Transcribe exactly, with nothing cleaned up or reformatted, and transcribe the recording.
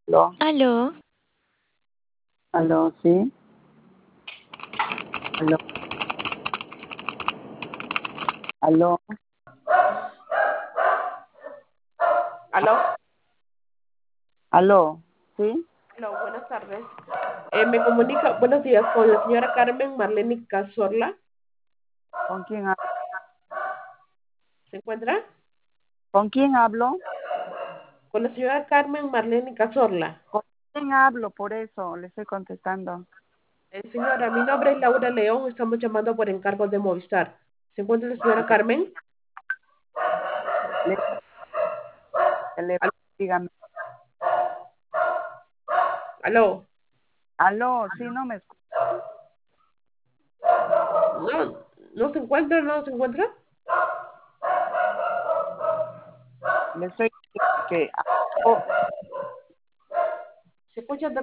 Aló, Aló, aló, sí, aló, aló, Aló, aló, sí, aló, buenas tardes. Eh, me comunica, buenos días, con la señora Carmen Marlene Cazorla. ¿con quién, ha- ¿Se encuentra? ¿con quién hablo? Con la señora Carmen Marlene Cazorla. ¿Con quién hablo? Por eso le estoy contestando. Eh, señora, mi nombre es Laura León, estamos llamando por encargo de Movistar. ¿Se encuentra la señora Carmen? Le, le- Al- dígame. Aló, Aló, sí, no me escucha. no, no se encuentra, no se encuentra. Le estoy diciendo que, oh, Se escucha